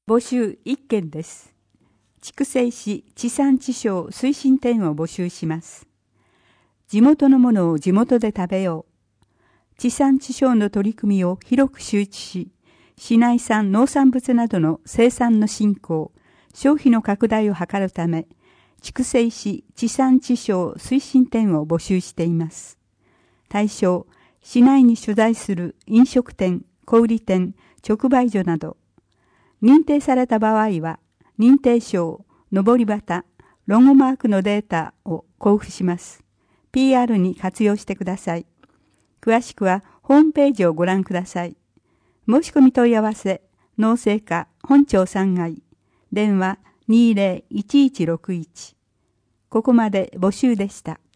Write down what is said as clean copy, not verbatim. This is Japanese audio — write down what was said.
募集1件です。筑西市地産地消推進店を募集します。地元のものを地元で食べよう。地産地消の取り組みを広く周知し、市内産農産物などの生産の振興、消費の拡大を図るため、筑西市地産地消推進店を募集しています。対象、市内に所在する飲食店、小売店、直売所など、認定された場合は、認定証、上り旗、ロゴマークのデータを交付します。PR に活用してください。詳しくはホームページをご覧ください。申し込み問い合わせ、農政課本町3階、電話20-1161。ここまで募集でした。